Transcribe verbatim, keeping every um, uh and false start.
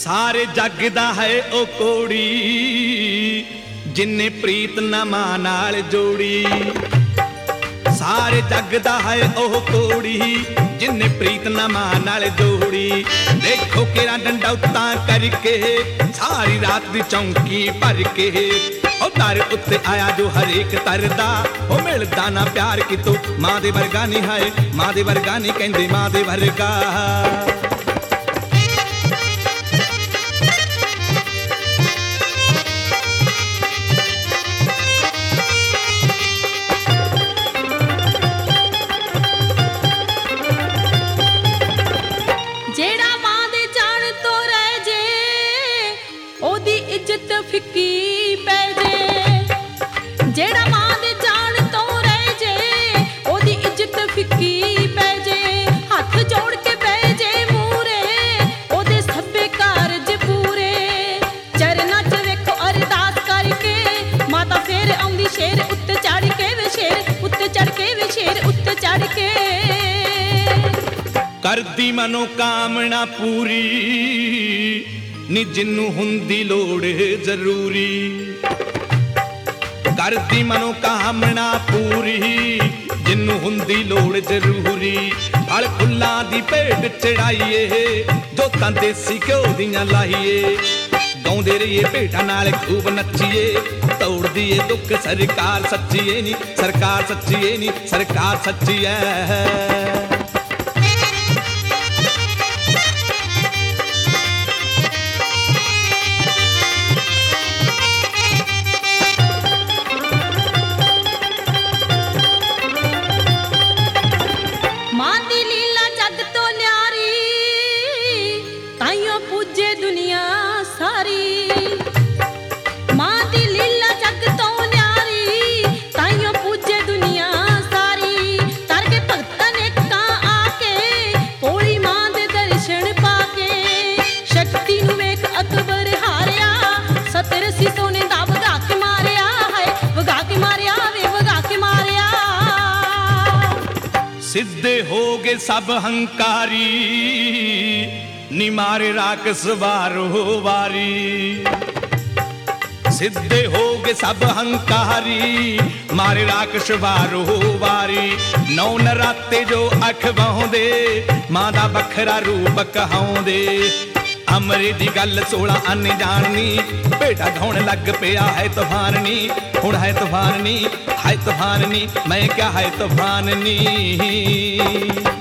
सारे जग दा है ओ कोड़ी जिन्ने प्रीत ना मां नाल जोड़ी। सारे जग दा है ओ कोड़ी जिन्ने प्रीत ना मां नाल जोड़ी। देखो केरा डंडौता करके सारी रात दी चौंकी भर के ओ दर उत्ते आया जो हरेक तरदा ओ मिलदा ना प्यार कितो मां दे वर्गा नहीं है मां दे वर्गा नहीं कहंदे मां दे वर्गा। इज्जत फिक्की पै जे जेड़ा मां दे जान तो रह जे ओदी इज्जत फिक्की पै जे। हाथ जोड़ के पै जे मूरे ओदे सभे कारज पूरे। चरना च वेखो अरदास करके माता फेर आउंदी शेर उत्ते चढ़ के वे शेर उत्ते चढ़ के वे शेर उत्ते चढ़ के। करदी मनोकामना पूरी नी जिन्नू हुंदी लोड़ जरूरी। करदी मनोकामना पूरी जिन्नू हुंदी लोड़ जरूरी। फल फुल्लां दी भेंट चढ़ाइए जोतां देसी घ्यो दियां लाइए। गाउंदे रहिए भेटां नाल खूब नच्चिए तोड़ दिए दुख सरकार सच्ची है नी सरकार सच्ची है नी सरकार सच्ची है। पूजे दुनिया सारी मां दी लीला जग तो न्यारी ताइयों पूजे दुनिया सारी। तर के भगतां ने का आके भोली मां दे दर्शन पाके। शक्ति नू वेख अकबर हारिया सत्तर सी सोने दा वगा के मारिया है वगा के मारिया वे वगा के मारिया। सिद्धे हो गए सब हंकारी नी मारे राक्षस वारो वारी। सिद्धे हो गए सब हंकारी मारे राक्षस वारो वारी। नौ नराते जो अख बहाउंदे मां दा बखरा रूप कहाउंदे। अमरे दी गल सोलह अन जाननी बेटा गाउण लग पिया है तूफान नी हुण है तूफान नी है तूफान नी मैं क्या है तूफान नी।